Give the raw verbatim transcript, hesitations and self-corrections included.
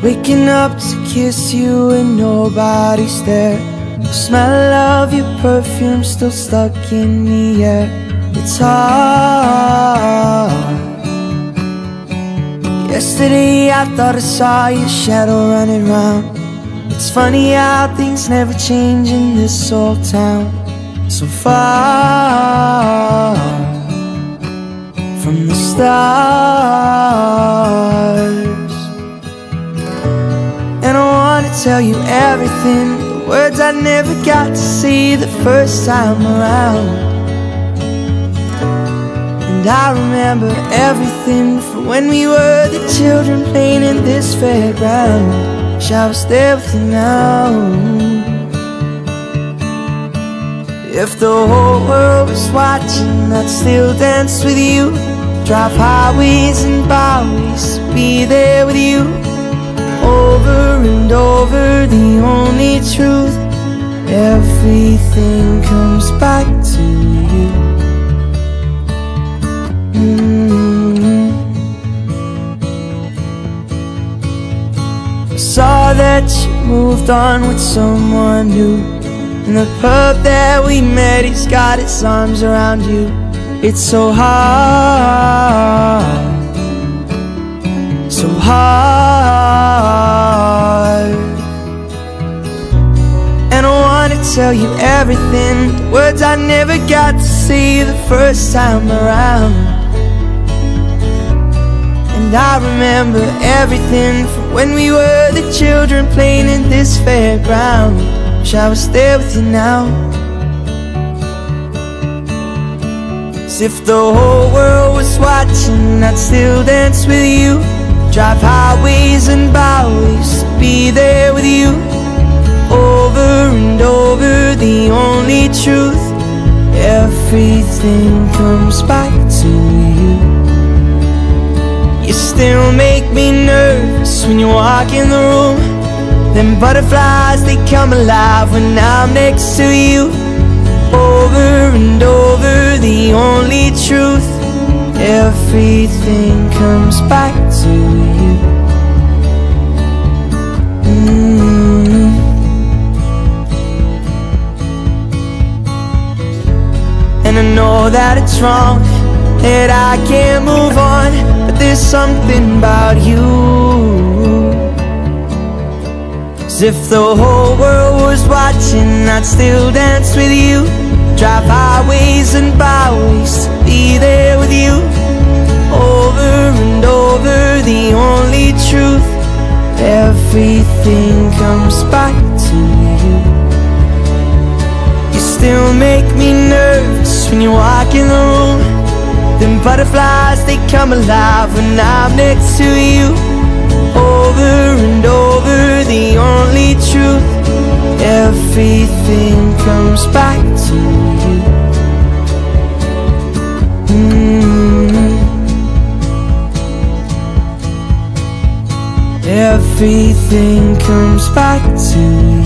Waking up to kiss you and nobody's there. The smell of your perfume still stuck in the air. It's hard. Yesterday I thought I saw your shadow running round. It's funny how things never change in this old town. So far from the stars. And I wanna tell you everything, the words I never got to say the first time around. And I remember everything from when we were the children playing in this fairground. Wish I was there with you now. If the whole world was watching, I'd still dance with you. Drive highways and byways, be there with you. Over and over, the only truth, everything comes back to you. mm-hmm. I saw that you moved on with someone new. In the pub that we met, he's got his arms around you. It's so hard, so hard. And I wanna tell you everything, the words I never got to say the first time around. And I remember everything from when we were the children playing in this fairground. Wish I was there with you now. As if the whole world was watching, I'd still dance with you. Drive highways and byways, be there with you. Over and over, the only truth, everything comes back to you. You still make me nervous when you walk in the room. Them butterflies, they come alive when I'm next to you. Over and over, the only truth, everything comes back to you. mm-hmm. And I know that it's wrong, that I can't move on, but there's something about you. As if the whole world was watching, I'd still dance with you. Drive highways and byways, be there with you. Over and over, the only truth, everything comes back to you. You still make me nervous when you walk in the room. Them butterflies, they come alive when I'm next to you. Over and over, the only truth, everything comes back to you. mm-hmm. Everything comes back to you.